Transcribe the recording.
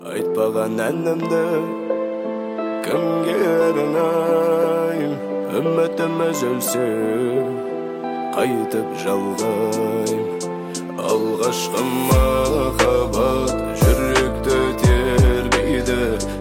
Айтпаған әнімді кімге арнайым, үмітім үзілсе қайтып жалғайым. Алғашқы махаббат жүректі тербейді,